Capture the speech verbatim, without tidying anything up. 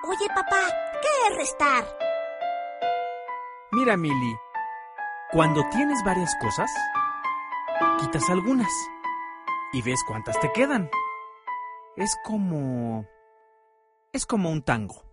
Oye, papá, ¿qué es restar? Mira, Mili, cuando tienes varias cosas, quitas algunas y ves cuántas te quedan. Es como... es como un tango.